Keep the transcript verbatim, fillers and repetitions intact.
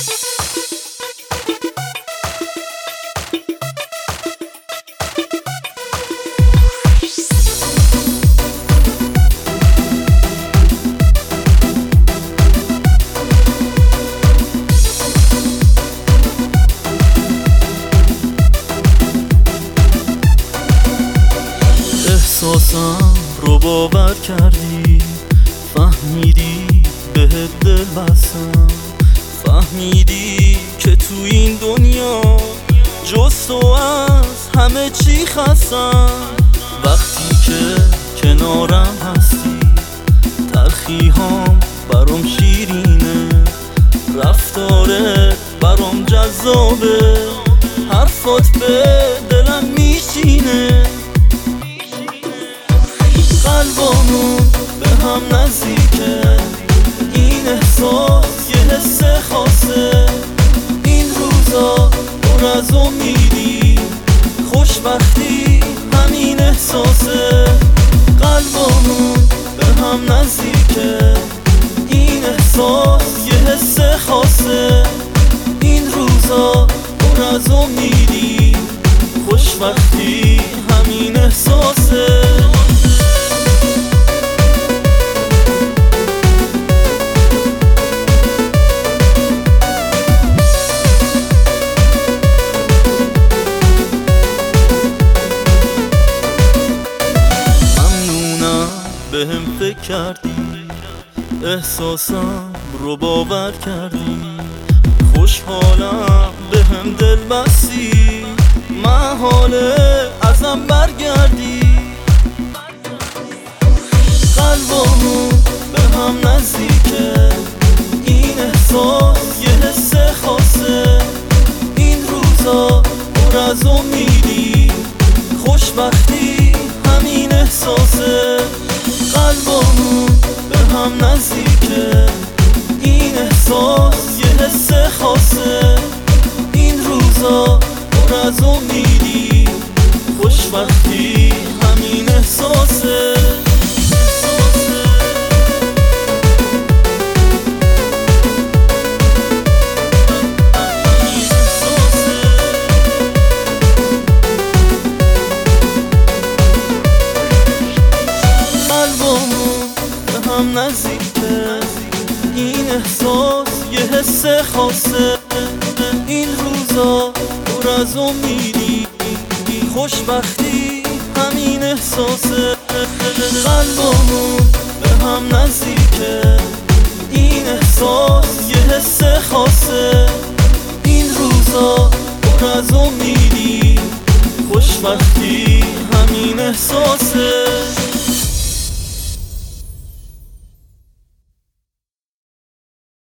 احساسم رو باور کردی، فهمیدی بهت دل بستم، فهمیدی که تو این دنیا جز تو از همه چی خستم. وقتی که کنارم هستی تلخی هام برام شیرینه، رفتارت برام جذابه، حرفات به دلم میشینه. قلبامون به هم نزدیکه، این احساس یه حس خاصه. این روزا پر از امیدی، خوشبختی همین احساسه. قلبامون به هم نزدیکه، این احساس یه حس خاصه. این روزا پر از امیدی، خوشبختی همین احساسه. بهم فکر کردی، احساسم رو باور کردی، خوشحالم بهم دل بستی، محاله ازم برگردی. قلبامون به هم نزدیکه، این احساس یه حس خاصه. این روزا پر از امیدی، خوشبختی همین احساسه. قلبامون به هم نزدیکه، این احساس یه حس خاصه. این روزا پر از امیدی، خوشبختی همین احساسه. هم نزدیکه، این احساس یه حس خاصه. این روزا پر از امیدی، خوشبختی همین احساسه. قلبامون به هم نزدیکه، این احساس یه حس خاصه. این روزا پر از امیدی، خوشبختی همین احساسه.